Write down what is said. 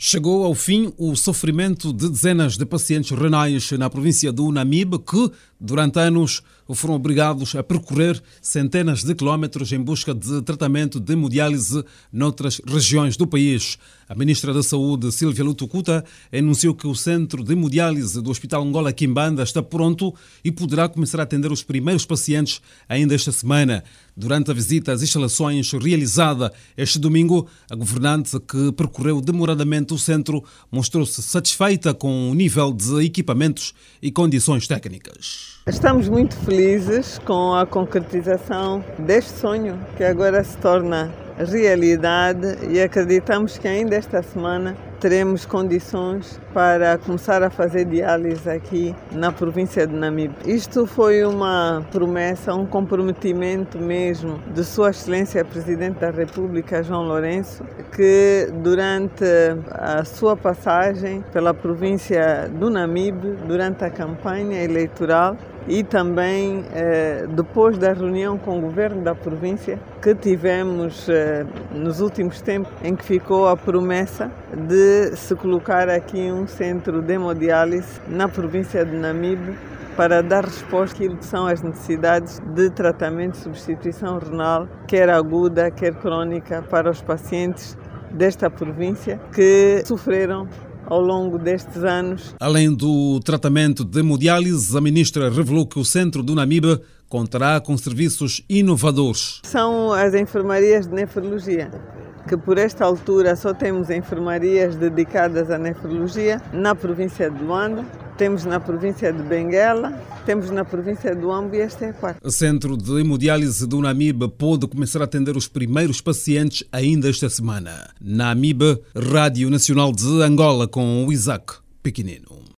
Chegou ao fim o sofrimento de dezenas de pacientes renais na província do Namibe que, durante anos, foram obrigados a percorrer centenas de quilómetros em busca de tratamento de hemodiálise noutras regiões do país. A ministra da Saúde, Silvia Lutucuta, anunciou que o centro de hemodiálise do Hospital Angola Quimbanda está pronto e poderá começar a atender os primeiros pacientes ainda esta semana. Durante a visita às instalações realizada este domingo, a governante, que percorreu demoradamente o centro, mostrou-se satisfeita com o nível de equipamentos e condições técnicas. Estamos muito felizes com a concretização deste sonho, que agora se torna realidade, e acreditamos que ainda esta semana teremos condições para começar a fazer diálise aqui na província de Namibe. Isto foi uma promessa, um comprometimento mesmo de Sua Excelência Presidente da República, João Lourenço, que durante a sua passagem pela província do Namibe, durante a campanha eleitoral, e também depois da reunião com o governo da província que tivemos nos últimos tempos, em que ficou a promessa de se colocar aqui um centro de hemodiálise na província de Namibe para dar resposta àquilo que são as necessidades de tratamento de substituição renal, quer aguda, quer crónica, para os pacientes desta província que sofreram ao longo destes anos. Além do tratamento de hemodiálise, a ministra revelou que o centro do Namibe contará com serviços inovadores. São as enfermarias de nefrologia, que por esta altura só temos enfermarias dedicadas à nefrologia na província de Luanda, temos na província de Benguela, temos na província do Ambo, e este é a quarta. O centro de hemodiálise do Namibe pode começar a atender os primeiros pacientes ainda esta semana. Namibe, Rádio Nacional de Angola, com o Isaac Pequenino.